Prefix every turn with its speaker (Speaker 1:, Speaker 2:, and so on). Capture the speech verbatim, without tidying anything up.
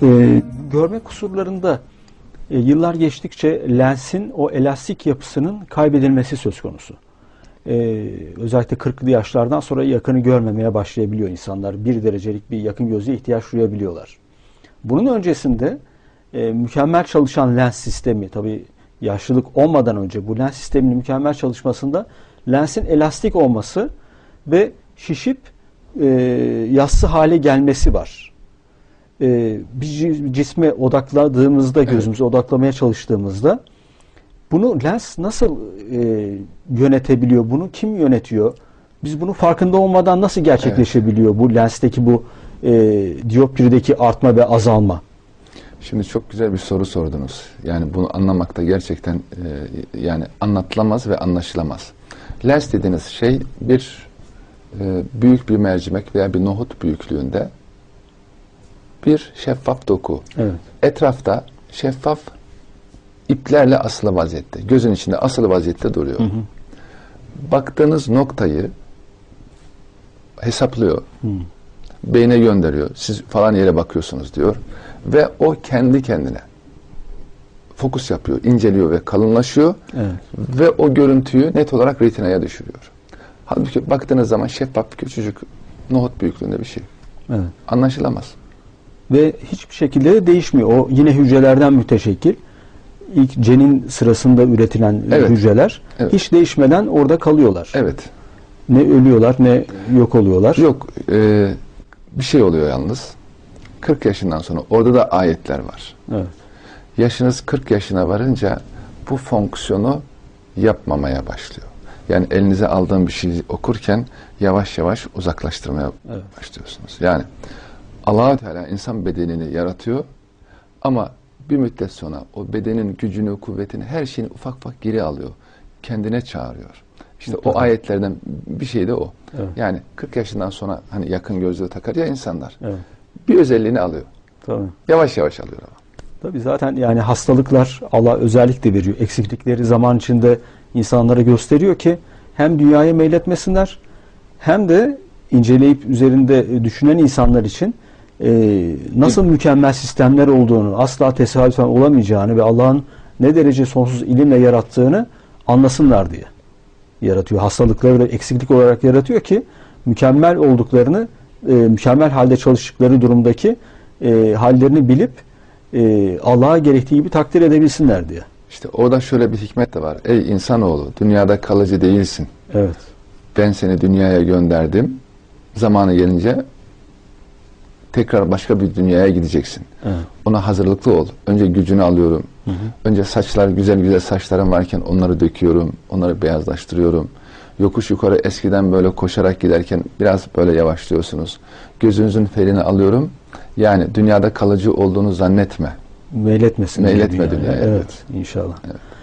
Speaker 1: Ee, görme kusurlarında e, yıllar geçtikçe lensin o elastik yapısının kaybedilmesi söz konusu. Ee, özellikle kırklı yaşlardan sonra yakını görmemeye başlayabiliyor insanlar. Bir derecelik bir yakın gözlüğe ihtiyaç duyabiliyorlar. Bunun öncesinde e, mükemmel çalışan lens sistemi, tabii yaşlılık olmadan önce bu lens sisteminin mükemmel çalışmasında lensin elastik olması ve şişip e, yassı hale gelmesi var. E, bir cisme odakladığımızda, gözümüze evet. odaklamaya çalıştığımızda bunu lens nasıl e, yönetebiliyor? Bunu kim yönetiyor? Biz bunun farkında olmadan nasıl gerçekleşebiliyor evet. bu lensteki bu e, diyoptrideki artma ve azalma?
Speaker 2: Şimdi çok güzel bir soru sordunuz. Yani bunu anlamakta gerçekten e, yani anlatılamaz ve anlaşılamaz. Lens dediğiniz şey bir e, büyük bir mercimek veya bir nohut büyüklüğünde bir şeffaf doku. Evet. Etrafta şeffaf iplerle asılı vaziyette. Gözün içinde asılı vaziyette duruyor. Hı hı. Baktığınız noktayı hesaplıyor. Hı. Beyne gönderiyor. Siz falan yere bakıyorsunuz diyor. Ve o kendi kendine fokus yapıyor, inceliyor ve kalınlaşıyor. Evet. Ve o görüntüyü net olarak retinaya düşürüyor. Halbuki baktığınız zaman şeffaf küçücük nohut büyüklüğünde bir şey. Evet. Anlaşılamaz.
Speaker 1: Ve hiçbir şekilde de değişmiyor. O yine hücrelerden müteşekkil. İlk cenin sırasında üretilen evet. hücreler evet. hiç değişmeden orada kalıyorlar.
Speaker 2: Evet.
Speaker 1: Ne ölüyorlar ne yok oluyorlar.
Speaker 2: Yok. E, bir şey oluyor yalnız. kırk yaşından sonra orada da ayetler var. Evet. Yaşınız kırk yaşına varınca bu fonksiyonu yapmamaya başlıyor. Yani elinize aldığım bir şey okurken yavaş yavaş uzaklaştırmaya evet. başlıyorsunuz. Yani Allah-u Teala insan bedenini yaratıyor ama bir müddet sonra o bedenin gücünü, kuvvetini, her şeyini ufak ufak geri alıyor. Kendine çağırıyor. İşte Mutlaka. O ayetlerden bir şey de o. Evet. Yani kırk yaşından sonra hani yakın gözlüğü takar ya insanlar. Evet. Bir özelliğini alıyor. Tabii. Yavaş yavaş alıyor ama.
Speaker 1: Tabii zaten yani hastalıklar Allah özellikle veriyor. Eksiklikleri zaman içinde insanlara gösteriyor ki hem dünyaya meyletmesinler hem de inceleyip üzerinde düşünen insanlar için e, nasıl evet. mükemmel sistemler olduğunu, asla tesadüfen olamayacağını ve Allah'ın ne derece sonsuz ilimle yarattığını anlasınlar diye yaratıyor. Hastalıkları da eksiklik olarak yaratıyor ki mükemmel olduklarını, e, mükemmel halde çalıştıkları durumdaki e, hallerini bilip e, Allah'a gerektiği gibi takdir edebilsinler diye.
Speaker 2: İşte orada şöyle bir hikmet de var. Ey insanoğlu, dünyada kalıcı değilsin.
Speaker 1: Evet.
Speaker 2: Ben seni dünyaya gönderdim. Zamanı gelince tekrar başka bir dünyaya gideceksin. Evet. Ona hazırlıklı ol. Önce gücünü alıyorum. Hı hı. Önce saçlar, güzel güzel saçlarım varken onları döküyorum. Onları beyazlaştırıyorum. Yokuş yukarı eskiden böyle koşarak giderken biraz böyle yavaşlıyorsunuz. Gözünüzün ferini alıyorum. Yani dünyada kalıcı olduğunu zannetme.
Speaker 1: Meyletmesin.
Speaker 2: Meyletme dünyaya.
Speaker 1: Evet, evet, inşallah.
Speaker 2: Evet.